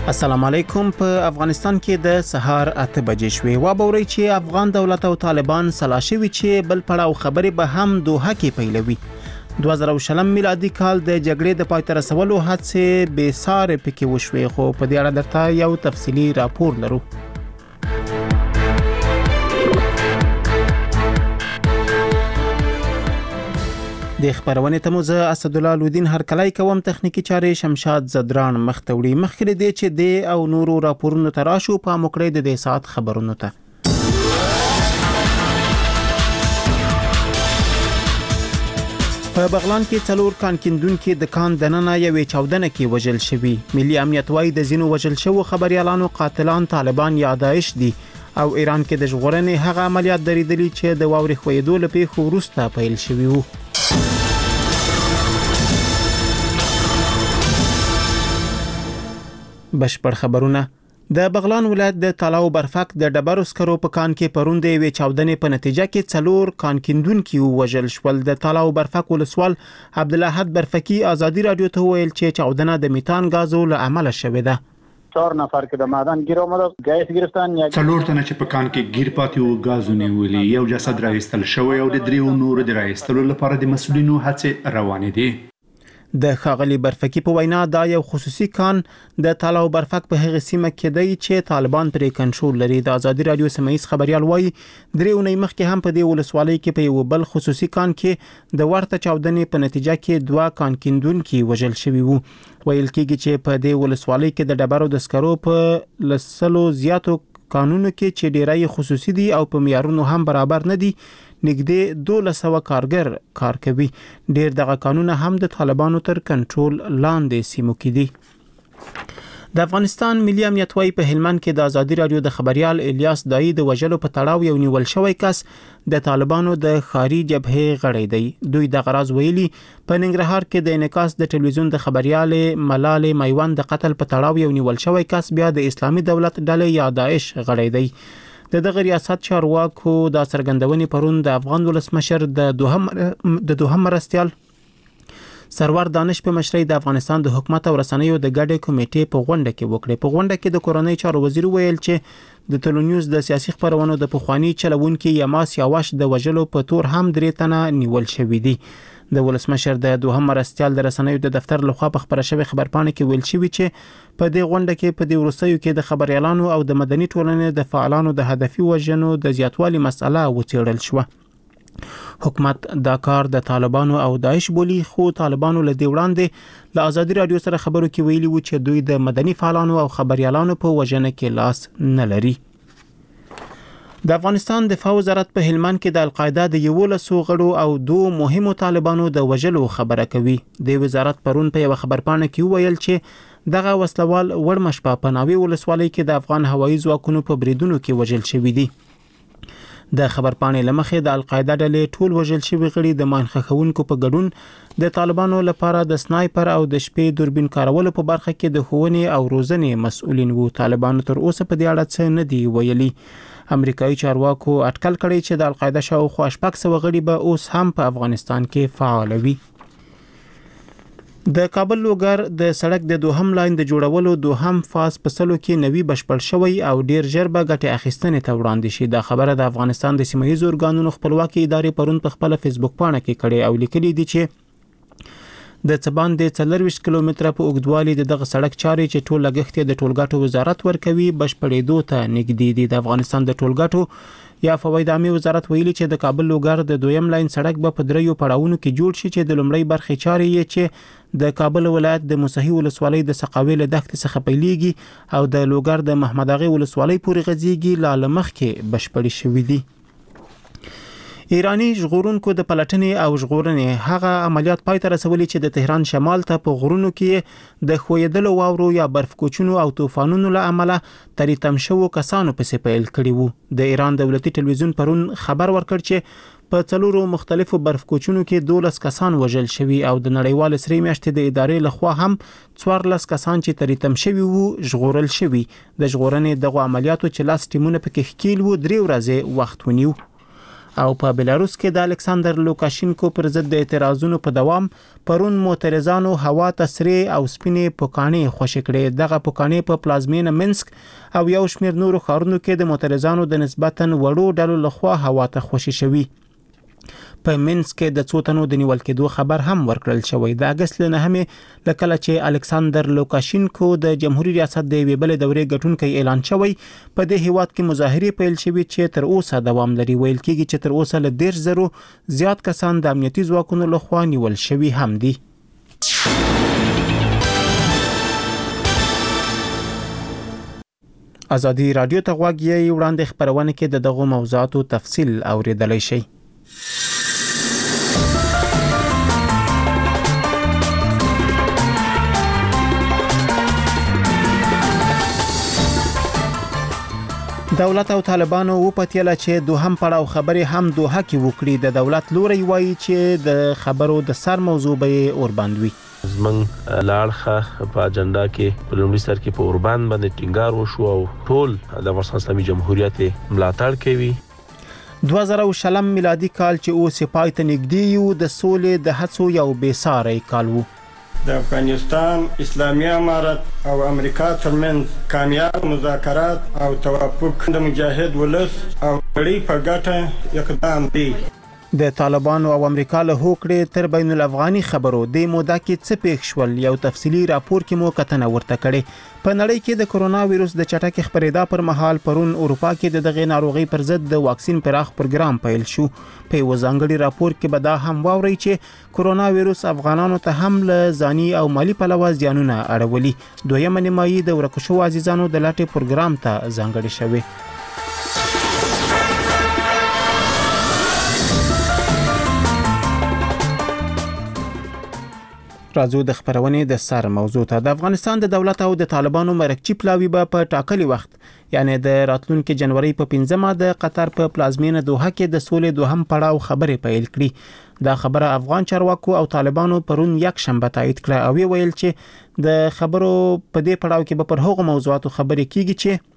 السلام علیکم. په افغانستان کې د سهار 8 بجې شوې. وابوري چې افغان دولت او طالبان سلا شوي چې بل پړاو خبرې به هم دوحه کې پیلوي. 2020 میلادي کال د جګړې د پای ته رسولو هڅې بې سارې پکې وشوې، خو په دې اړه درته یو تفصیلي راپور لرو. د خبرونه ته مو زه اسدالله لودین هرکلای کوم. تخنیکی چارې شمشاد زدران مختوړي. مخکې دې چې د او نورو راپورونو تراشو په موکړې د دې سات خبرونو ته. په بغلان کې څلور کان کیندونکو د کان دننه یوې چاودنه کې وژل شوي. ملي امنیت وايي د زینو وژل شوو خبريالانو قاتلان طالبان یا داعش دي، او ایران کې د ژغورنې هغه عملیات درېدلي چې د واوري خویدو لپاره خو وروسته پیل شوي وو. بشپړ خبرونه. د بغلان ولایت د تالاو برفک د ډبرو سکرو په کان کې پروند وی چاودنې په نتیجه کې څلور کان کیندونکو وژل شول. د تالاو برفک ولسوال عبدالحد برفکی ازادي رادیو ته ویل چې چاودنه د میتان غازو له عمله شوې ده. 4 نفر که د معدن گیر آمده گیس گرفتن، یک څلور تنه چې په کان کې گیر پاتې وو غازو نیولي، یو جسد راایستل شوی او د دریو نور د راایستلو لپاره د مسؤلینو هڅې روانې دي. د خاغلی برفکی په وینا دا یو خصوصي کان د تالاو برفک په هغه سیمه کې دی چې طالبان پرې کنټرول لري. د ازادي رادیو سیمایي خبريال وایي دریونی مخکې هم په دې ولسوالۍ کې په یو بل خصوصي کان کې د ورته چاودنې په نتیجه کې 2 کان کیندونکو وژل شوي وو. ویل کېږي چې په دې ولسوالۍ کې د ډبرو د سکرو په لسلو زیاتو قانونو کې چې ډیری خصوصي دي او په معیارونو هم برابر نه دي، نږدې 1200 کارګر کار کوي. ډیر دغه قانون هم د طالبانو تر کنټرول لاندې سیمو کې دي. د افغانستان ملي امنیت وايي په هلمند کې د ازادي رادیو د خبريال الیاس دای د وژلو په تړاو یو نیول شوی کس د طالبانو د خاري جبهه غړی دی. دوی د غراز ویلي په ننګرهار کې د انعکاس د ټلویزیون د خبريال ملال میوند د قتل په تړاو یو نیول شوی کس بیا د اسلامي دولت ډلې یا داعش غړی دی. د ریاست چارواکو د سرګندونې پرون د افغان ولسمشر د دوهم مرستيال سرور دانش په مشرۍ د افغانستان د حکومت او رسنیو د ګډې کمیټې په غونډه کې وکړه. په غونډه کې د کورنۍ چارو وزیر ویل چې د تلونیوز د سیاسي خبرونو د پخوانی چلوونکو یماس یاواش د وژلو په تور هم 3 تنه نیول شوې دي. د ولسمشر د دوهم مرستيال د رسنیو د دفتر لخوا په خبره شوی خبرپاڼه کې ویل شوی چې په دې غونډه کې په دې ورستیو کې د خبريالانو او د مدني ټولنې د فعالانو د هدفي وژنو د زیاتوالي مسأله وڅېړل شو. حکومت دا کار د طالبانو او داعش بولی، خو طالبانو له دې وړاندې له ازادي رادیو سره خبرو کې ویلي و چې دوی د مدني فعالانو او خبريالانو په وژنه کې لاس نه لري. د افغانستان دفاع وزارت په هلمند کې د القاعده د 11 غړو او 2 مهمو طالبانو د وژلو خبره کوي. د وزارت پرون په یو خبرپاڼه کې ویل چې دغه وسلوال وړمش په ناوی ولسوالۍ کې د افغان هوایي ځواکونو په بریدونو کې وژل شوی دي. د خبرپاڼې لمخې د القاعده ډلې ټول وژل شوی غړي د مانخخونکو په ګډون د طالبانو لپاره د سنایپر او د شپې دوربین کارولو په برخه کې د ښوونې او روزنې مسؤلین وو. طالبانو تر اوسه په دې اړه څه نه دی ویلي. امریکایي چارواکو اټکل کړی چې د القاعده شاوخوا 600 غړي به اوس هم په افغانستان کې فعال وي. د کابل لوګر د سړک د دوهم لاین د جوړولو دوهم فاز په سلو کې نوي بشپړ شوی او ډیر ژر به ګټه اخیستنې ته وړاندې شي. دا خبره د افغانستان د سیمایي ارګانونو خپلواکي ادارې پرون په خپل فیسبوک پاڼه کې کړې او لیکلي دي چې د څبان د 40 کیلومتره په اوږدوالي دغه سړک چارې چې ټول لګښت د ټولګټو وزارت ورکوي بشپړېدو ته نږدې دي. د افغانستان د ټولګټو یا فواید عامه وزارت ویلي چې د کابل لوګر د دویم لاین سړک به په 3 پړاوونو کې جوړ شي چې د لومړی برخې چارې یې چې د کابل ولایت د موسهي ولسوالۍ د سقاوي له دښتې څخه پیلېږي او د لوګر د محمد اغه ولسوالۍ پورې غځيږي لا مخ کې بشپړې شوې دي. ایرانی ژغورونکو د پلټنې او ژغورنې هغه عملیات پای ته رسولي چې د تهران شمال ته په غرونو کې د خویدلو واورو یا برف کوچونو او طوفانونو له امله تریتم شوو کسانو پسې پیل کړي وو. د ایران دولتي ټلویزیون پرون خبر ورکړ چې په 4 مختلفو برف کوچونو کې 12 کسان وژل شوي او د نړیوال سری میاشتې د ادارې لخوا هم 14 کسان چې تریتم شوي وو ژغورل شوي. د ژغورنې دغه عملیاتو چې لاس ټیمونه پکې ښکیل وو 3 ورځې وخت ونیو. او په بلاروس کې د الکساندر لوکاشینکو پر ضد د اعتراضونو په دوام پرون معترضانو هوا ته سرې او سپینې پوکانې خوشې کړې. دغه پوکانې په پلازمینه منسک او یو شمېر نورو ښارونو کې د معترضانو د نسبتاً وړو ډلو لخوا هوا ته خوشې شوي. په منسک کې د څو تنو د نیول کېدو خبر هم ورکړل شوی. د اگست له 9 لکه چې الکساندر لوکاشینکو د جمهوریت ریاست د یوې بلې دورې ګټونکی اعلان شوی، په دې هیواد کې مظاهرې پیل شوي چې تر اوسه دوام لري. ویل کېږي چې تر اوسه له 10,000 زیات کسان د امنیتي ځواکونو لخوا نیول شوي هم دي. ازادي رادیو ته غوږ یې وړاندې خبرونه کې د دغو موضوعاتو تفصیل اوریدلای شئ. دولت او طالبانو وپتیله چې دوهم پړاو خبرې هم دوحه کې وکړي. د دولت لوري وایي چې د خبرو د سر موضوع به اوربند وي. زمنګ لاړخه په اجنډا کې په لومړي سر کې په اوربند باندې ټینګار وشو او ټول د افغانستان اسلامي جمهوریت ملاتړ کوي. 2020 میلادي کال چې اوس پای ته نږدې یو د سولې د هڅو یو بېساری کال وو. د افغانستان اسلامي امارت او امریکا ترمنځ کامیاب مذاکرات او توافق د مجاهد ولس او نړۍ په ګټه اقدام دی. د طالبانو او امریکا له هوکړې تر بین الافغاني خبرو د موده کې څه پیښ شول یو تفصیلی راپور کې مو کتنه ورته کړې. په نړۍ کې د کرونا وایروس د چټکې خپرېدا پر مهال پرون اروپا کې دغه ناروغي پر ضد د واکسین پراخ پروګرام پیل شو. په وزنګړي راپور کې به دا هم واوري چې کرونا وایروس افغانانو ته هم له ځاني او مالی پلوه زیانونه اړولي. دویمه نیمایي د ورکو شو عزیزانو د لاټې پروګرام ته ځانګړي شوی. راځو د خبرونې د سر موضوع ته. د افغانستان د دولت او د طالبانو مرکچی پلاوی به په ټاکلي وخت یعنی د راتلونکي جنوري په 15 د قطر په پلازمینه دوحه کې د سولې دوهم پړاو خبرې پیل کړي. دا خبره افغان چارواکو او طالبانو پرون یک شنبه تایید کړه او ویل چې د خبرو په دې پړاو کې به پر هغو موضوعاتو خبرې کیږي چې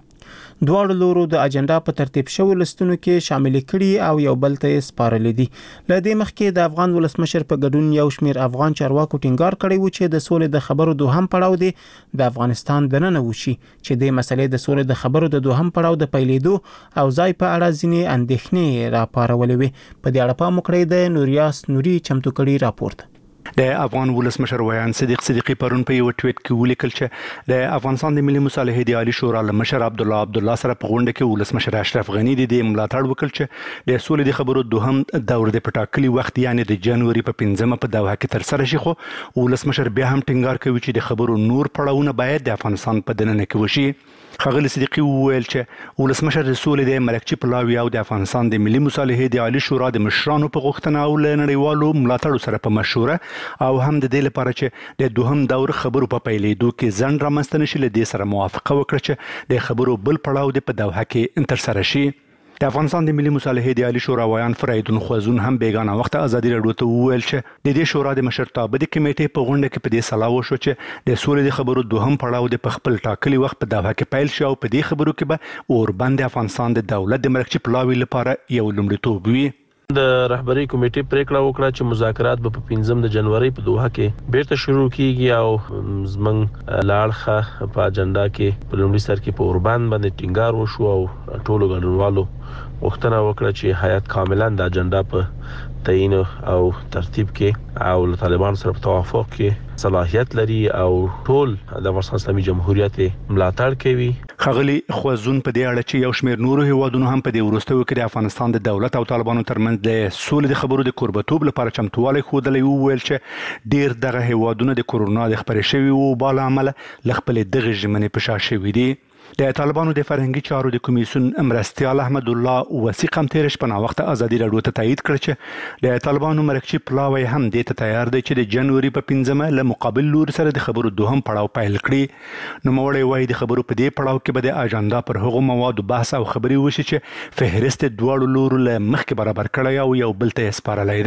دواړو لورو د اجنډا په ترتیب شوی لستونو کې شامل کړي او یو بل ته سپارل دي. ل دې مخکې د افغان ولسمشر په ګډون یو شمیر افغان چارواکو ټینګار کړی و چې د سولې د خبرو دوهم پړاو دی د افغانستان دننه وشي چې د مسلې د سولې د خبرو د دوهم پړاو د پیلېدو او ځای په اړه ځینې اندېښنې راپارولې وي. په دې اړه په مکړې د نوریاس نوري چمتو کړي راپورټ. د افغان ولسمشر ویان صدیق صدیقی پرون په یو ټویټ کې ولیکل چې د افغانستان د ملي مصالحې د عالی شورا مشر عبدالله سره په غونډه کې ولسمشر اشرف غنی د ملاتړ وکړ چې د سولې د خبرو دوهم دور د پټاکلي وخت یعنی د جنوري په 15 په دوحه کې تر سره شي. خو ولسمشر بیا هم ټینګار کوي چې د خبرو نور پړاوونه باید د افغانستان په دننه کې وشي. ښاغلي صدیقي وویل چې ولسمشر د سولې د مرکچی پلاوی او د افغانستان د ملي مصالحې د عالی شورا د مشرانو په غوښتنه او له نړیوالو ملاتړ سره په مشوره او هم د دې لپاره چې د دوهم دور خبرو په پیلېدو کې ځنډ رامنځته نشي له دې سره موافقه وکړه چې د خبرو بل پړاو د په دوحه کې تر سره شي. د افغانستان د ملي مصالحې د عالی شورا ویان فریدون خوازون هم بیگانه وخت ازادي راډیو ته وویل چې د دې شورا د مشرتابه د کمیټې په غونډه کې په دې سلا وشو چې د سولې د خبرو دوهم پړاو د خپل ټاکلي وخت په دوحه کې پیل شي او په دې خبرو کې به اوربند افغانستان د دولت د مرکچی پلاوی لپاره یو لومړیتوب وي. د رهبری کمیټې پریکړه وکړه چې مذاکرات به په 15 د جنوري په دوحه کې بیرته شروع کیږي او زمنګ لاړخه په اجنډا کې په لومړي سر کې په اوربند باندې ټینګار وشو او ټولو ګډونوالو غوښتنه وکړه چې هیئت کاملا د اجنډا په تعیین او ترتیب کې او له طالبان سره په توافق کې صلاحیت لري او ټول د افغانستان اسلامي جمهوریت ملاتړ کوي. ښاغلي خوازون په دې اړه چې یو شمېر نورو هیوادونو هم په دې وروستیو کې د افغانستان د دولت او طالبانو ترمنځ د سولې د خبرو د کوربتوب لپاره چمتووالی ښودلی وویل چې ډیر دغه هیوادونه د کرونا د خپرې شوي وبا له امله له خپلې دغې ژمنې په شا شوي دي. د طالبانو د فرهنګي چارو د کمیسیون مرستیال احمد الله وثیق هم تیر شپه وخت ازادي راډیو ته تایید کړ چې د طالبانو مرکچی پلاوی هم د ته تیار دی چې د جنوري په 15 له مقابل لور سره د خبرو دوهم پړاو پیل کړي. نو موړی وایي د خبرو په دې پړاو کې به د اجنډا پر هغو موادو بحث او خبري وشي چې فهرست دواړو لورو له مخکې برابر کړی او یو بل ته سپارلی دی.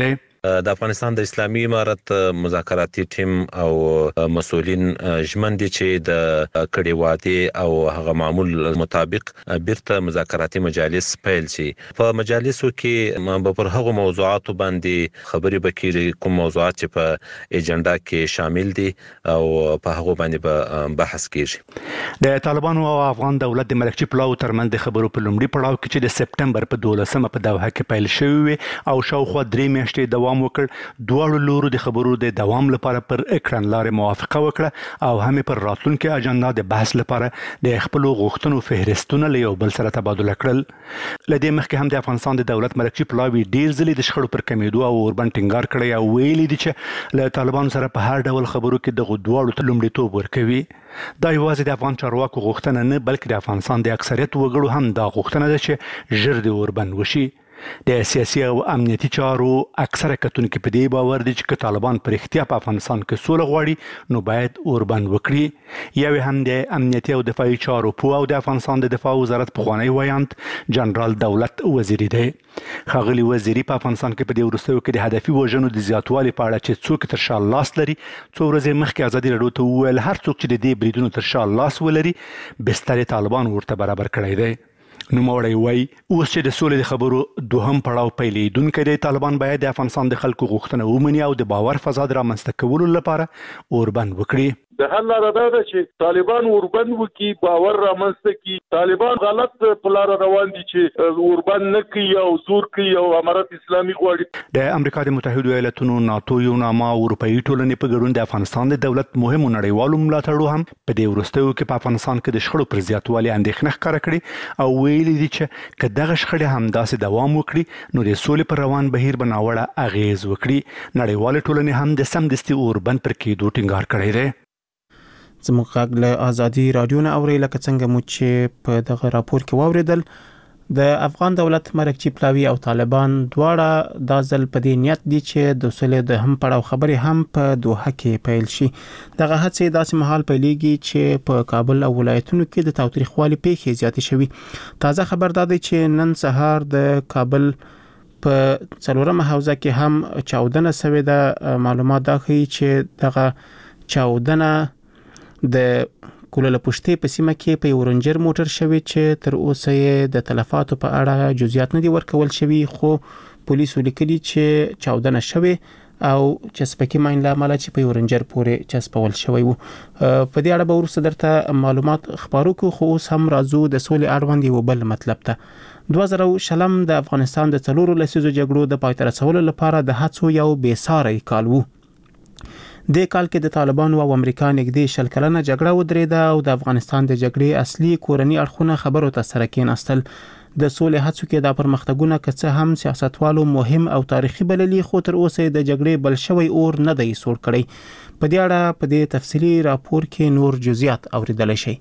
د افغانستان د اسلامي امارت مذاکراتي ټیم او مسؤلین ژمن دي چې د کړي واده او هغه معمول مطابق بیرته مذاکراتي مجالس پیل شي. په مجالسو کې پر هغه موضوعاتو باندې خبرې وکړي کوم موضوعات چې په ایجنډا کې شامل دي او په هغه باندې به بحث کیږي. د طالبانو او افغان دولت د ملکچي پلاو ترمنځ د خبرو په لومړي پړاو کې چې د سپټمبر په 12مه په دوحه کې پیل شوی او شاوخوا 3 میاشتې دوام وکړ. دواړو لورو د خبرو د دوام لپاره پر کړنلارې موافقه وکړه او هم پر راتلونکي اجنډا د بحث لپاره د خپل غوښتنو فهرستونه له یو بل سره تبادله کړل. لدې مخکې هم د افغانستان د دولت ملکچي پلاوی ډیر ځلې د شخړو پر کمیدو او اوربند ټینګار کړی او ویلي دي چې له طالبانو سره په هر ډول خبرو کې دغه دواړو ته لومړیتوب ورکوي. دا یوازې د افغان چارواکو غوښتنه نه بلکې د افغانستان د اکثریت وګړو هم دا غوښتنه ده چې ژر د اوربند وشي. د سیاسي او امنیتي چارو اکثره کتونکو په دې باور دي چې طالبان پر اختیار په افغانستان کې سوله غواړي نو باید اوربند وکړي. یو هم د امنیتي او دفاعي چارو په او د افغانستان د دفاع وزارت پخوانی وایانت جنرال دولت وزیری دی. خاغلی وزیری په افغانستان کې په دې وروستیو کې د هدفي وژنو د زیاتوالي په اړه چې څوک تر شا لاس لري څو ورځې مخکې ازادي راډیو ته وویل هر څوک چې د دې بریدونو تر شا لاس ولري بستر طالبان ورته برابر کړی دی. نوموړی وایي اوس چې د سولې د خبرو دوهم پړاو پیلېدونکی دی طالبان باید د افغانستان د خلکو غوښتنه ومني او د باور فضا د رامنځته کولو لپاره اوربند وکړي. د حل لاره دا ده چې طالبان اوربند وکړي باور رامنځته کړي. طالبان غلط په لار روان دي چې اوربند نه کوي او زور کوي او امارت اسلامي غواړي. د امریکا د متحده ایالاتونو ناتو یوناما او اروپאי ټولنې په ګډون د افغانستان د دولت مهمو نړیوالو ملاتړو هم په دې وروستیو کې په افغانستان کې د شخړو پر زیاتوالي اندېښنه ښکاره کړې او ویلي دي چې که دغه شخړې همداسې دوام وکړي نو د سولې پر روان بهیر به ناوړه اغیز وکړي. نړیوالې ټولنې هم د سمدستي اوربند پر کېدو ټینګار کړی دی. زموږ غږ له ازادي رادیو نه اوري لکه څنګه مو چې په دغه راپور کې واوریدل د افغان دولت مرکچی پلاوی او طالبان دواړه د ځل په دې نیت دي چې د سولې د هم پړاو خبرې هم په دوحه کې پیل شي. دغه هڅې داسې مهال پیلېږي چې په کابل او ولایتونو کې د تاوتریخوالي پیښې زیاتې شوي. تازه خبر دا دی چې نن سهار د کابل په 4مه حوزه کې هم چاودنه شوې ده. معلومات دا ښیي چې دغه چاودنه د کولل پښتې په سیمه کې په یو رنجر موټر شوی چې تر اوسه یې د تلفاتو په اړه جزئیات نه دي ورکول شوی خو پولیسو لیکلي چې چاودنه شوی او چسپکی ماین له امله چې په یو رنجر پورې چسپول شوی وو. په دې اړه به وروسته درته معلومات خبرو کو خو اوس هم راځو د سولې اړوند یو بل مطلب ته. 2020 د افغانستان د 4 لسیزو جګړو د پای ته رسولو لپاره د هڅو یو بې ساري کال وو. د کال کې د طالبانو او امریکا نږدې 10 کلنه جګړه ودرېده او د افغانستان د جګړې اصلي کورنی اړخونه خبرو ته سره کېناستل. د سولې هڅو کې د پرمختګونو کڅه هم سیاستوالو مهم او تاریخي بللي خو تر اوسه د جګړې بل شوی اور نه دی سوړ کړی. په دې اړه په دې تفصیلی راپور کې نور جزئیات اوریدل شي.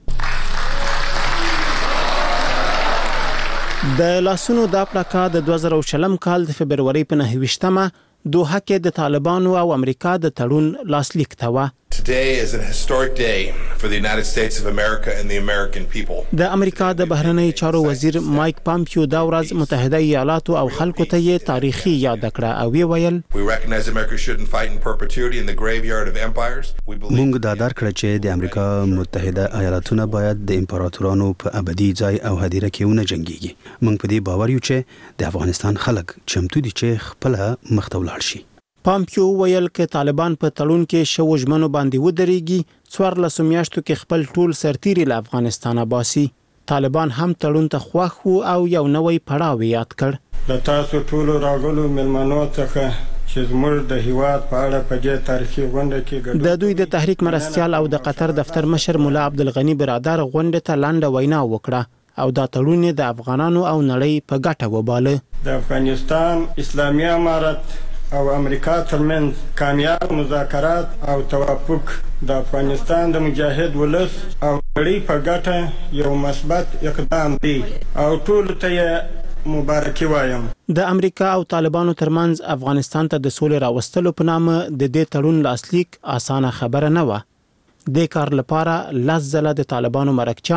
د لاسونو د پلاکا د 2020 کال د فبرवरी په 29مه دوحه کې د طالبانو او امریکا د تړون لاسلیک ته و. Today is a historic day for the United States of America and the American people. د امریکا د بهرنی چارو وزیر مایک پامپیو دا ورځ متحده ایالاتو او خلکو ته یې تاریخي یاد کړه او ویل We recognize America shouldn't fight in perpetuity in the graveyard of empires. موږ دا درک کړ چې د امریکا متحده ایالاتونه باید د امپراتورانو په ابدي ځای او هدیره کې ونه جنگيږي. موږ په دې باور یو چې د افغانستان خلک چمتو دي چې خپل مخته ولاړ شي. پامپیو ویل چې طالبان په تړون کې شو ژمنو باندې ودرېږي 14 میاشتو کې خپل ټول سرتیري له افغانستانه باسي. طالبان هم تړون ته خوښ وو او یو نوې پړاو یاد کړ. د تاسو ټول راغلو ملمنو څخه چې زموږ د هیواد په اړه په دې تاریخي غونډه کې د دوی د تحریک مرستيال او د قطر دفتر مشر مولا عبدالغنی برادر غونډه ته لاندې وینا وکړه او دا تړون د افغانانو او نړۍ په ګټه وباله. د افغانستان اسلامي امارت او امریکا ترمنځ کامیاب مذاکرات او توافق د افغانستان د مجاهد ولس او نړۍ په ګټه یو مثبت اقدام دی او ټول ته مبارکي وایم. د امریکا او طالبانو ترمنځ افغانستان ته د سولې راوستلو په نامه د دې تړون لاسلیک اسانه خبره نه و. د کار لپاره لزله د طالبانو مرکچان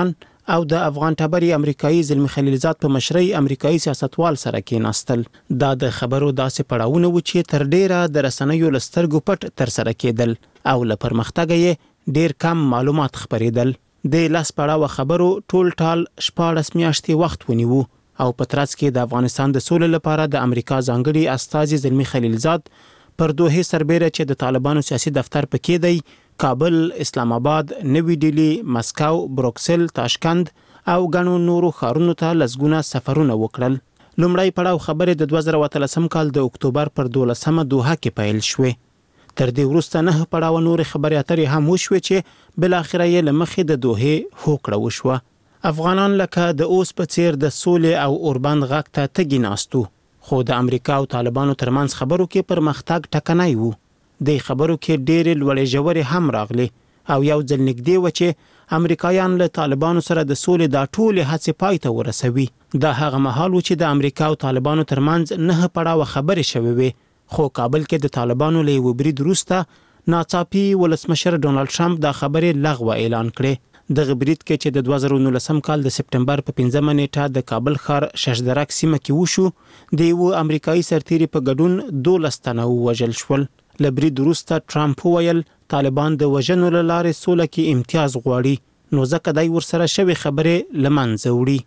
او د افغان ټبري امریکایي زلمی خلیلزاد په مشرۍ امریکایي سیاستوال سره کېناستل. دا د خبرو داسې پړاوونه و چې تر ډیره د رسنیو له سترګو پټ ترسره کېدل او له پرمختګه یې ډیر کم معلومات خپرېدل. د لاس پړاوه خبرو ټول ټال 14 میاشتې وخت ونیو او په ترڅ کې د افغانستان د سولې لپاره د امریکا ځانګړي استازي زلمی خلیلزاد پر دوه سربېره چې د طالبانو سیاسي دفتر پکې دی کابل، اسلام آباد، نوی ډیلی، مسکو، بروکسل، تاشکند او غنو نورو ښارونو ته لزګونه سفرونه وکړل. لومړی پړاو خبرې د 2013 کال د اکتوبر پر 12 دوحه کې پیل شوې. تر دې وروسته 9 پړاو نور خبرې اترې هم وشوې چې بل اخر یې لمخې د دوحه هوکړه وشوه. افغانان لکه د اوس په څیر د سولې او اوربند غږ ته تګی ناستو، خو د امریکا او طالبانو ترمنځ خبرو کې پرمختګ ټکنی وو. د خبرو کې ډېرې لوړې ژورې هم راغلي او یو ځل نږدې و چې امریکایان له طالبانو سره د سولې دا ټولې هڅې پای ته ورسوي. دا هغه مهال و چې د امریکا او طالبانو ترمنځ 9 پړاوه خبرې شوې وې، خو کابل کې د طالبانو له یو برید وروسته ناڅاپي ولسمشر ډونالد ټرمپ دا خبرې لغوه اعلان کړې. د برید کې چې د 2019 کال د سپټمبر په 15 نیټه د کابل ښار ششدرک سیمه کې وشو، د یو امریکایي سرتیري په ګډون 12 تنه ووژل شول. له برید وروسته ټرمپ وویل طالبان د وژنو له لارې سوله کې امتیاز غواړي، نو ځکه دای ورسره شوی خبرې لمنځه وړي.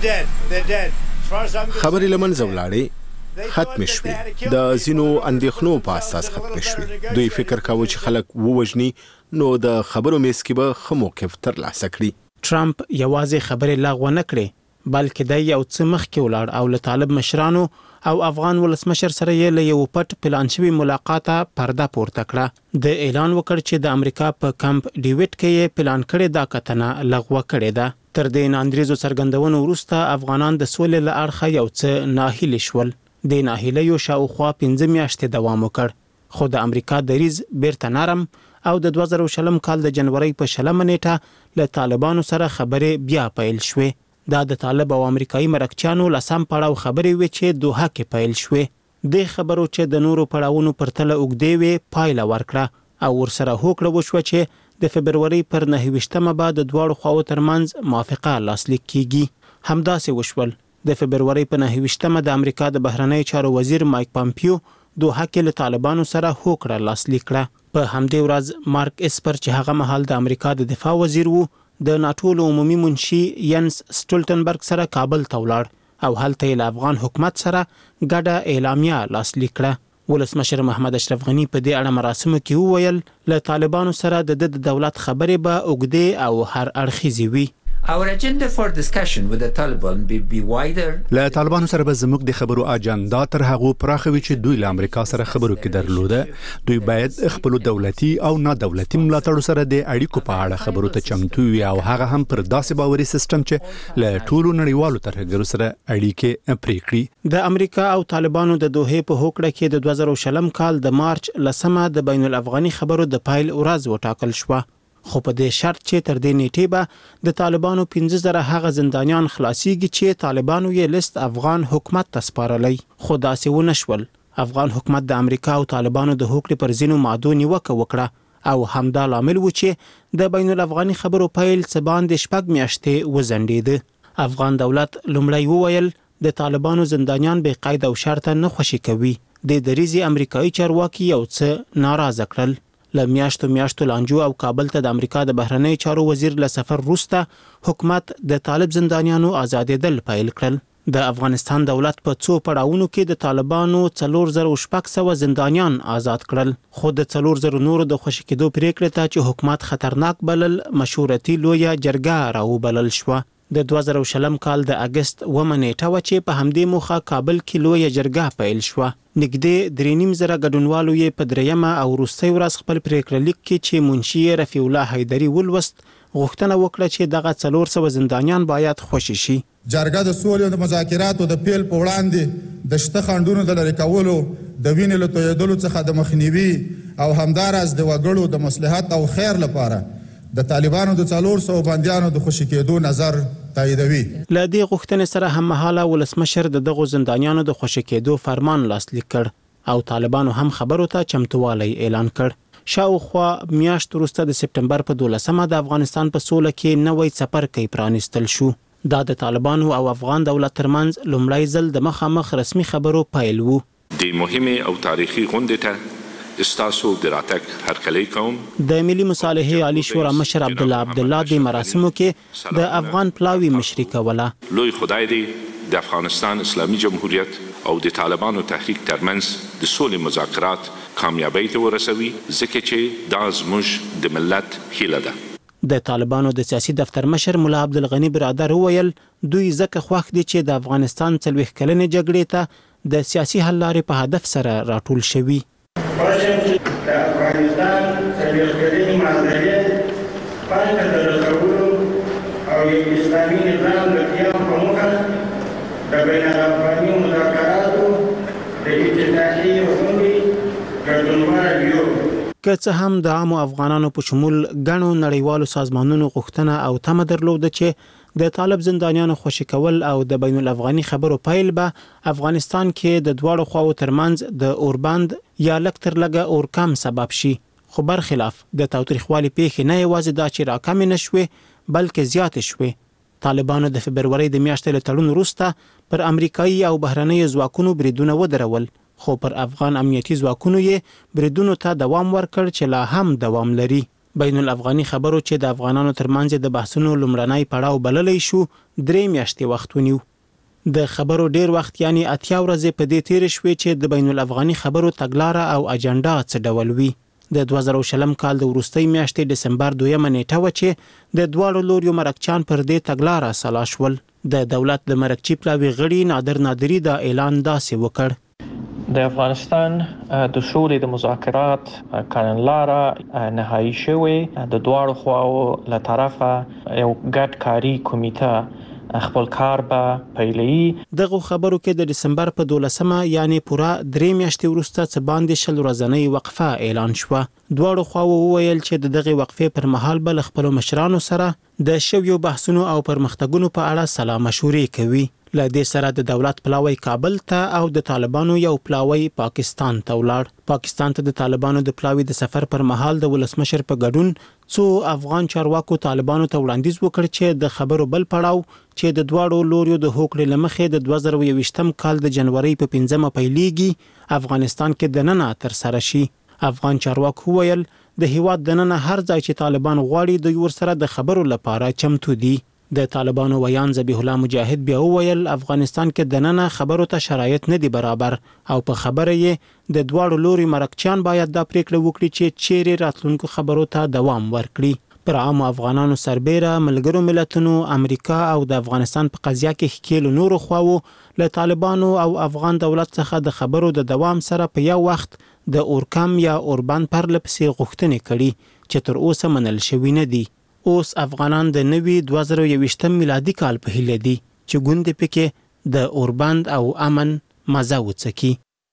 خبرې لمنځه ولاړې، ختم شوې، د ځینو اندېښنو په اساس ختم شوې. دوی فکر کاوه چې خلک ووژني نو د خبرو میز کې به ښه موقف ترلاسه کړي. ټرمپ یوازې خبرې لغوه نه کړې، بلکې د یو څه مخکې ولاړ او له طالب مشرانو او افغان ولسمشر سره یې له یو پټ پلان شوي ملاقاته پرده پورته کړه. د اعلان وکړ چې د امریکا په کمپ ډیویډ کې یې پلان کړی دا کتنه لغوه کړې ده. تر دې ناندریزو څرګندونو وروسته افغانان د سولې له اړخه یو څه ناهیلي شول. د ناهیلیو شاوخوا 15 میاشتې دوام وکړ، خو د امریکا دریځ بیرته نرم او د 2020 کال د جنوري په 20 نیټه له طالبانو سره خبرې بیا پیل شوې. دا د طالب او امریکایي مرکچیانو لسم پړاو خبرې وې چې دوحه کې پیل شوې. د خبرو چې د نورو پړاوونو پر تله اوږدې وې پایله ورکړه او ورسره هوکړه وشوه چې د فبروري پر 29 به د دواړو خواو ترمنځ موافقه لاسلیک کیږي. همداسې وشول. د فبروري په 29 د امریکا د بهرنی چارو وزیر مایک پامپیو دوحه کې له طالبانو سره هوکړه لاسلیک کړه. په همدې ورځ مارک اسپر چې هغه مهال د امریکا د دفاع وزیر وو د ناټو عمومي منشي ینس سټولټنبرګ سره کابل ته ولاړ او هلته له افغان حکومت سره ګډه اعلامیه لاسلیک کړه. ولسمشر محمد اشرف غنی په دې اړه مراسمو کې وویل له طالبانو سره د دولت خبرې به اوږدې او هر اړخیزې وي. Our agenda for discussion with the Taliban be wider. له طالبانو سره به زموږ د خبرو اجنډا تر هغه پراخه وي چې دوی له امریکا سره خبرو کې درلوده. دوی باید خپل دولتي او نه دولتي ملاتړ سره د اړیکو په اړه خبرو ته چمتو وي او هغه هم پر داسې باوري سیستم چې له ټولو نړیوالو ترهګرو سره اړیکې پرې کړي. د امریکا او طالبانو د دوحه په هوکړه کې د 2020 کال د مارچ 10 د بین الافغاني خبرو د پایل ورځ وټاکل شوه، خو په دې شرط چې تر دې نیټې به د طالبانو 15,000 هغه زندانیان خلاصيږي چې طالبانو یې لیست افغان حکومت ته سپارلی، خو داسې ونه شول. افغان حکومت د امریکا او طالبانو د هوکړې پر ځینو مادو نیوکه وکړه او همدا لامل و چې د بین الافغاني خبرو پیل څه باندې 6 میاشتې وزنډېده. افغان دولت لومړی وویل د طالبانو زندانیان به قید او شرط نه خوشي کوي. د دریزي امریکایي چارواکي یو څه ناراضه کړل. له میاشتو لانجو او کابل ته د امریکا د بهرنی چارو وزیر له سفر وروسته حکومت د طالب زندانیانو آزادېدل پیل کړل. د افغانستان دولت په څو پړاوونو کې د طالبانو 4600 زندانیان آزاد کړل، خو د 4000 نورو د خوشي کېدو پریکړه ته چې حکومت خطرناک بلل مشورتي لویه جرګه راوبلل شوه. د 2020 کال د اگست 9 نیټه و چې په همدې موخه کابل کې لویه جرګه پیل شوه. نږدې 3.5 ګډونوالو یې په درېیمه او وروستۍ ورځ خپل پریکړه لیک کې چې منشي رفیع الله حیدري ولوست غوښتنه وکړه چې دغه 400 زندانیان باید خوشي شي. جرګه د سولې او د مذاکراتو د پیل په وړاندې د شته خنډونو د لرې کولو، د وینې له تویېدلو څخه د مخنیوي او همداراز د وګړو د مصلحت او خیر لپاره د طالبانو د 400 بندیانو د خوشي کېدو نظر تاییدوي. له دې غوښتنې سره هم مهاله ولسمشر دغه زندانیانو د خوشي کېدو فرمان لاسلیک کړ او طالبانو هم خبرو ته چمتووالی اعلان کړ. شاوخوا میاشت وروسته د سپټمبر په 12مه د افغانستان په سوله کې نوې څپرکی پرانیستل شو. دا د طالبانو او افغان دولت ترمنځ لومړی ځل د مخامخ رسمي خبرو پیل وو. د مهمه او تاریخي غونډې ته استاسو د راتګ هرکلی کوم. د ملي مصالحې عالی شورا مشر عبدالله د مراسمو کې د افغان پلاوی مشري کوله. لوی خدای دې د افغانستان اسلامي جمهوریت او د طالبانو تحریک ترمنځ د سولې مذاکرات کامیابی ته ورسوي، ځکه چې دا زموږ د ملت هیله ده. د طالبانو د سیاسي دفتر مشر ملا عبدالغنی برادر وویل دوی ځکه خوښ دي چې د افغانستان 40 کلنې جګړې ته د سیاسي حل لارې په هدف سره راټول شوي. د افغانستان 40 کلنې معادلې پای ته د رسولو او یو اسلامي نظام د قیام په موخه د بین الافغاني مذاکراتو د افتتاحي غونډې ګډونوال یو. که څه هم د عامو افغانانو په شمول ګڼو نړیوالو سازمانونو غوښتنه او تمه درلوده چې د طالب زندانیانو خوشي کول او د بین الافغاني خبرو پیل به افغانستان کې د دواړو خواو ترمنځ د اوربند یا لږ تر لږه اورکم سبب شي، خو برخلاف د تاوتریخوالي پیښې نه یوازې دا چې راکمې نشوې بلکې زیاتې شوې. طالبانو د فبرورۍ د میاشتې له تړون وروسته پر امریکایي او بهرنیو ځواکونو بریدونه ودرول، خو پر افغان امنیتي ځواکونو یې بریدونو ته دوام ورکړ چې لا هم دوام لري. بین الافغاني خبرو چې د افغانانو ترمنځ د بحثونو لومړنی پړاو بللی شو 3 میاشتې وخت ونیو. د خبرو ډیر وخت یعنی 80 ورځې په دې تیر شوې چې د بین الافغاني خبرو تګلاره او اجنډا څه ډول وي. د 2020 کال د وروستۍ میاشتې ډسمبر 2 نیټه و چې د دواړو لوریو مرکچیان پر دې تګلاره سلا شول. د دولت د مرکچی پلاوی غړي نادر نادری دا اعلان داسې وکړ: د افغانستان د سولې د مذاکرات کړنلاره نهایی شوی، د دواړو خواو له طرفه یو ګډ کاری کمیټه خپل کار به پیلوي. دغه خبرو کې د دسمبر په 12مه یعنی پوره 3 میاشتې وروسته څه باندې 10 ورځنۍ وقفه اعلان شوه. دواړو خواو وویل چې د دغه وقفې پر مهال به خپل مشرانو سره د شویو بحثونو او پرمختګونو په اړه سلا مشورې کوي. له دې سره د دولت پلاوی کابل ته او د طالبانو یو پلاوی پاکستان ته ولاړ. پاکستان ته د طالبانو د پلاوی د سفر پر مهال د ولسمشر په ګډون څو افغان چارواکو طالبانو ته وړاندیز وکړ چې د خبرو بل پړاو چې د دواړو لوریو د هوکړې لمخې د 2021 کال د جنوري په 5مه پیلېږي افغانستان کې دننه تر سره شي. افغان چارواکو ویل د هیواد دننه هر ځای چې طالبان غواړي د ور سره د خبرو لپاره چمتو دي. د طالبانو ویان ذبیح الله مجاهد بیا وویل افغانستان کې دننه خبرو ته شرایط نه دي برابر او په خبره یې د دواړو لوري مرکچیان باید دا پریکړه وکړي چې چیرې راتلونکو خبرو ته دوام ورکړي. پر عامو افغانانو سربېره ملګرو ملتونو امریکا او د افغانستان په قضیه کې ښکېلو نورو خواو له طالبانو او افغان دولت څخه د خبرو د دوام سره په یو وخت د اورکم یا اوربند پرله پسې غوښتنې کړي چې تر اوسه منل شوي نه دي. اوس افغانان د نوي 2021 میلادي کال په هیله دي چې ګوندې پکې د اوربند او امن مزه وڅکي.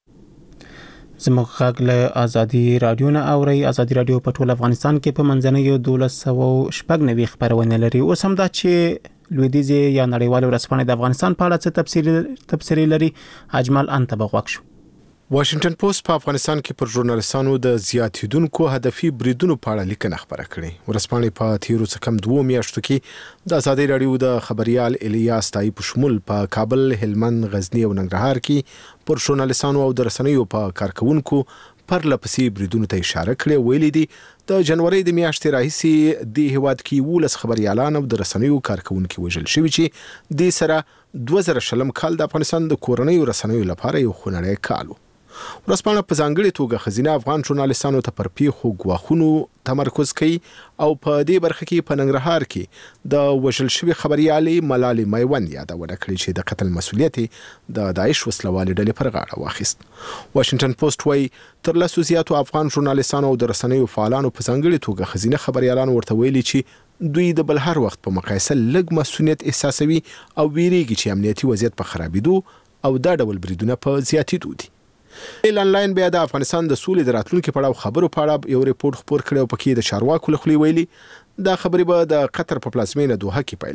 زموږ غږ له ازادي رادیو نه اوري. ازادي رادیو په ټول افغانستان کې په منځنیو 1290 خبرونه لري. اوس هم دا چې لویدیځ یا نړیوال ورځپاڼې د افغانستان په اړه څه تبصرې لري. اجمل انت بغوښ شو. واشنگټن پوسټ په افغانستان کې پر ژورنالستانو د زیاتیدونکو هدفي بریدونو په اړه لیکنه خبره کړې. ورځپاڼې په تیرو څه کم 2 میاشتو کې د ازادي رادیو د خبريال الیاس تای په شمول په کابل، هلمند، غزنی او ننګرهار کې پر ژورنالستانو او د رسنیو په کارکونکو پرله پسې بریدونو ته اشاره کړې. ویلي دي د جنوري د میاشتې راهیسې د هیواد کې 12 خبريالان او د رسنیو کارکونکو وژل شوي چې د سره 2020 کال د افغانستان د کورنیو رسنیو لپاره یو خونړی کال و. ورځپاڼه په ځانګړي توګه خزینه افغان ژورنالستانو ته پر پیښو ګواښونو تمرکز کوي او په دې برخه کې په ننګرهار کې د وژل شوي خبريالې ملالۍ میوند یادونه کړې چې د قتل مسؤلیت د داعش وسلوالې ډلې پر غاړه واخیست. واشنگټن پوسټ وايي تر لسو زیاتو افغان ژورنالستانو او د رسنیو فعالانو په ځانګړي توګه خزینه خبريالان ورته ویلي چې دوی د بل هر وخت په مقایسه لږ مسؤلیت احساسوي او ویریږي چې امنیتي وضعیت په خرابېدو او دا ډول بریدونه په زیاتېدو دي. ایل انلاین بیا د افغانستان د سولې د راتلونکو پړاو خبرو په اړه یو ریپورت خپور کړی او پکې د چارواکو له خولې ویلي دا خبرې به د قطر په پلازمینه دوحه کې پیل شي.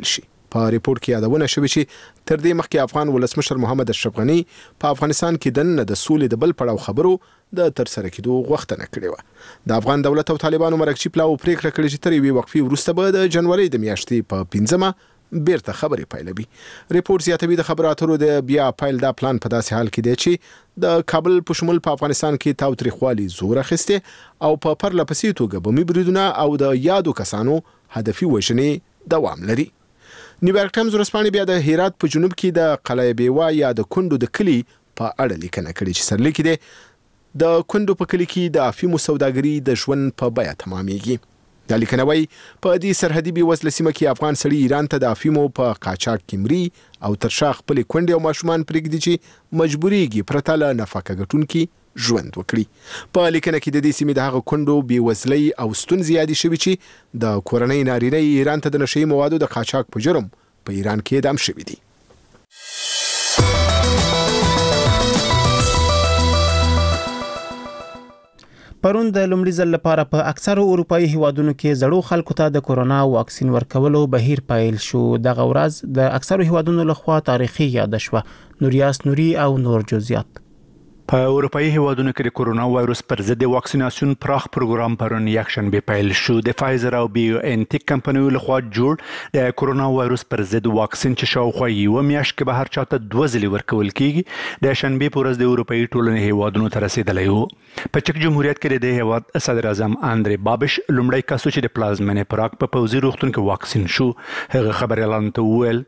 په ریپورت کې یادونه شوې چې تر دې مخکې افغان ولسمشر محمد اشرف غنی په افغانستان کې دننه د سولې د بل پړاو خبرو د ترسره کېدو غوښتنه کړې وه. د افغان دولت او طالبانو مرکزي پلاو پریکړه کړې چې تر یوې وقفې وروسته به د جنوري د میاشتې په 5مه بیرته خبرې پیلوي. ریپورت زیاتوي د خبرو اترو د بیا پیل دا پلان په داسې حال کې دی چې د کابل په شمول په افغانستان کې تاوتریخوالي زور اخیسته او په پرله پسې توګه بمي بریدونه او د یادو کسانو هدفي وژنې دوام لري. نیویارک ټایمز ورځپاڼې بیا د هرات په جنوب کې د قلعه بیوا یا د کندو د کلی په اړه لیکنه کړې چې سرلیک دی د کندو په کلی کې د افیمو سوداګري د ژوند په بیه تمامېږي. دا لیکنه وایي په دې سرحدي بېوزله سیمه کې افغان سړي ایران ته د افیمو په قاچاق کې مري او تر شا خپلې کونډې او ماشومان پرېږدي چې مجبورېږي پرته له نفقه ګټونکي ژوند وکړي. په لیکنه کې د دې سیمې د هغه کونډو بېوزلۍ او ستونزې یادې شوي چې د کورنۍ نارینه ایران ته د نشهیي موادو د قاچاق په جرم په ایران کې اعدام شوي دي. پرون د لومړي ځل لپاره په اکثرو اروپایي هیوادونو کې زړو خلکو ته د کورونا واکسین ورکولو بهیر پیل شو. دغه ورځ د اکثرو هیوادونو لخوا تاریخي یاد شوه. نوریاس نوري او نور جزئیات. په اروپایي هیوادونو کې د کورونا وایروس پر ضد واکسیناسیون پراخ پروګرام پرون یکشنبه پیل شو. د فایزر او بایو ان ټیک کمپنیو لخوا جوړ د کورونا وایروس پر ضد واکسین چې شاوخوا یو میاشت کې به هر چاته 2 ځلې ورکول کیږي د شنبه په ورځ د اروپایي ټولنې هیوادونو ته رسیدلی و. په چک جمهوریت کې د هیواد صدر اعظم اندری بابش لومړی کس چې د پلازمینې پراګ په پوځي روغتون کې واکسین شو. هغه خبر اعلان ته وویل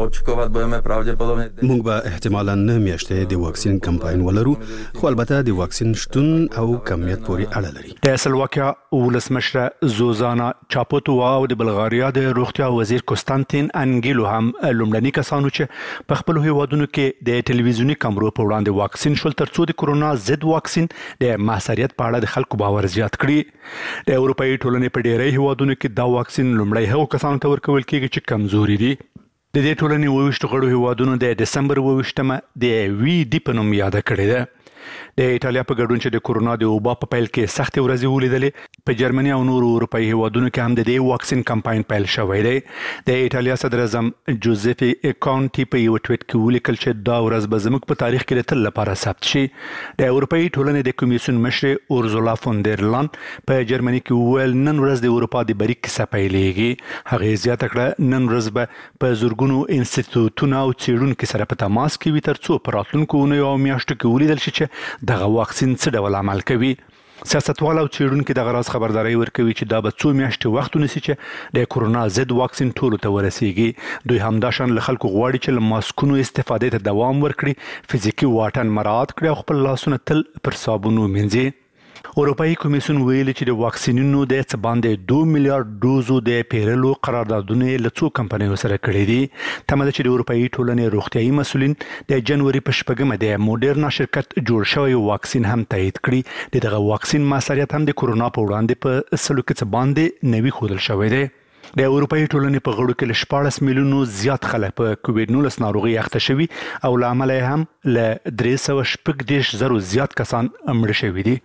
موږ به احتمالاً 9 میاشتې د واکسین کمپاین ولرو، خو البته د واکسین شتون او کمیت پورې اړه لري. د سلواکیا ولسمشر زوزانا چاپوتووا او د بلغاریا د روغتیا وزیر کوستانتین انګیلو هم لومړني کسانو چې په خپل هیوادونو کې د ټلویزیوني کمرو په وړاندې واکسین شول ترڅو د کورونا ضد واکسین د محصریت په اړه د خلکو باور زیات کړي. د اروپایي ټولنې په ډیری هیوادونو کې دا واکسین لومړی هغو کسانو ته ورکول کیږي چې کمزوري دي. د دې ټولنې 28 غړو هیوادونو د دسمبر 28مه د وی ډی په نوم یاد کړې ده. د ایټالیا په ګډون چې د کورونا د وبا په پیل کې سخت ورځې ولیدلې، په جرمني او نورو اروپایي هیوادونو کې هم د دې واکسین کمپاین پیل شوی دی. د ایټالیا صدر اعظم جوزيفي کانټي په یو ټویټ کې ولیکل چې دا ورځ به زموږ په تاریخ کې د تل لپاره ثبت شي. د اروپایي ټولنې د کمیسیون مشر اورزولا فون در لان په جرمني کې وویل نن ورځ د اروپا د بری کیسه پیلېږي. هغه زیاته کړه نن ورځ به په زورګونو انسټیټیوټونو او څېړونکو سره په تماس کې وي ترڅو په راتلونکو اونیو او میاشتو کې ولیدل شي چې دغه واکسین څه ډول عمل کوي. سیاستوال او څېړونکي دغه راز خبرداري ورکوي چې دا به څو میاشتې وخت ونیسي چې د کورونا ضد واکسین ټولو ته ورسیږي. دوی همداشان له خلکو غواړي چې له ماسکونو استفادې ته دوام ورکړي، فزیکي واټن مراعات کړي او خپل لاسونه تل پر صابون ومینځي. اروپایي کمیسیون ویلي چې د واکسینونو د څه باندې 2 میلیارډ ډوزو د پیرلو قراردادونه له څو کمپنیو سره کړي دي. تمه ده چې د اروپایي ټولنې روغتیايي مسؤلین د جنوري په 8مه د موډرنا شرکت جوړ شوی واکسین هم تایید کړي. دغه واکسین موثریت هم د کورونا په وړاندې په سلو کې څه باندې نوي ښودل شوی دی. د اروپایي ټولنې په غړو کې له 14 میلیونو زیات خلک په کووډ-19 ناروغي اخته شوي او له امله هم له 340,000 زیات کسان مړه شوي دي.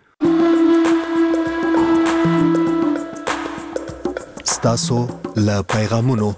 ستاسو له پیغامونو.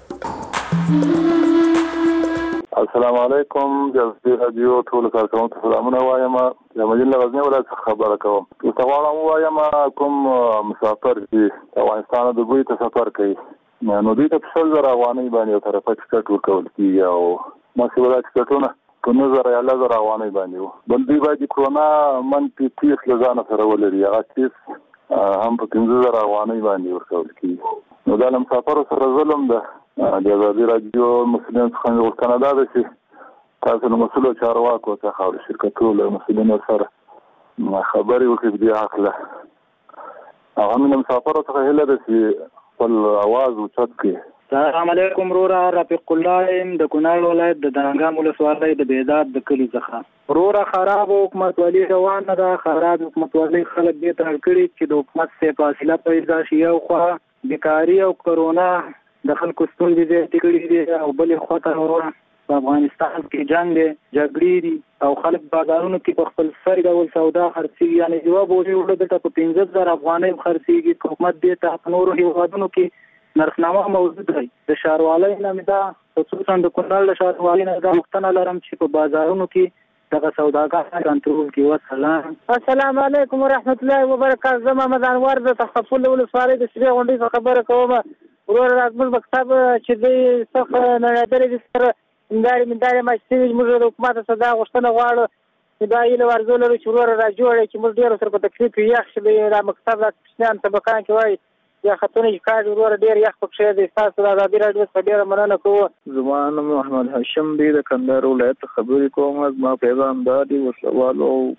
السلام علیکم جزبی رادیو ټول کارکونکو سلامونه وایم. د مدینه غزنی ولایت خبره کوم. تاسو غواړم وایم کوم مسافر چې افغانستان د ګوي ته سفر کوي نو دوی ته په 100,000 افغانۍ باندې یو طرفه ټکټ ورکول کیږي او ماسیولا ټکټونه په 9,000 افغانۍ باندې و. بل دوی باید کورونا منفي 30 لزانه سره ولري هغه چې هم په 15,000 افغانۍ باندې ورکول کیږي. نو دا مسافر سره ظلم ده. د ازادي رادیو مسؤلین څخه غوښتنه ده چې تاسو له مسؤلو چارواکو څخه او شرکتونو له مسؤلینو سره خبرې وکړي د حق له هغه من مسافر څخه هله ده چې خپل आवाज اوچت کړي. السلام علیکم رورا رفیق الله د کونړ ولایت د دانګام ولسوالۍ د بیداد د کلی څخه. رورا خراب حکومت ولی روان ده، خراب حکومت ولی خلک دې تر کړي چې د حکومت څخه فاصله پیدا شي او خو بیکاری او کرونا د خلکو ستونزې دې کړي دي او بلې خواته ورونه په افغانستان کې جنگ دی، جګړې دي او خلک بازارونو کې په خپل سر ډول سودا خرڅي، یعنی جواب وړي وړه د په 15,000 افغانۍ خرڅيږي. حکومت دې ته په نورو هیوادونو کې نرخنامه موجود دی د ښاروالۍ نه دا خصوصا د کونړ د ښاروالۍ نه دا غوښتنه لرم چې په بازارونو کې دغه سوداګر کنټرول کړي. السلام علیکم ورحمت الله وبرکاته. زما محمد انور د تخفل ولسوالۍ د سری غونډې څخه خبره کوم. ورور راځم مکتب چې د څخه نه درې سره منداري ماشي موږ د حکومت صدا غوښتنه غواړو دا یې ورزول لري چې ورور را جوړ چې موږ ډیر سره په تکلیف یخ شې د مکتب د پښتون طبقان کې وای یا خاتون کار ورور ډیر یخ پکې د تاسو د ازادي رادیو څخه ډیر مننه کوم. زمان محمد هاشم دی د کندهار ولایت خبرې کوم. ما پیغام دادی وسوالو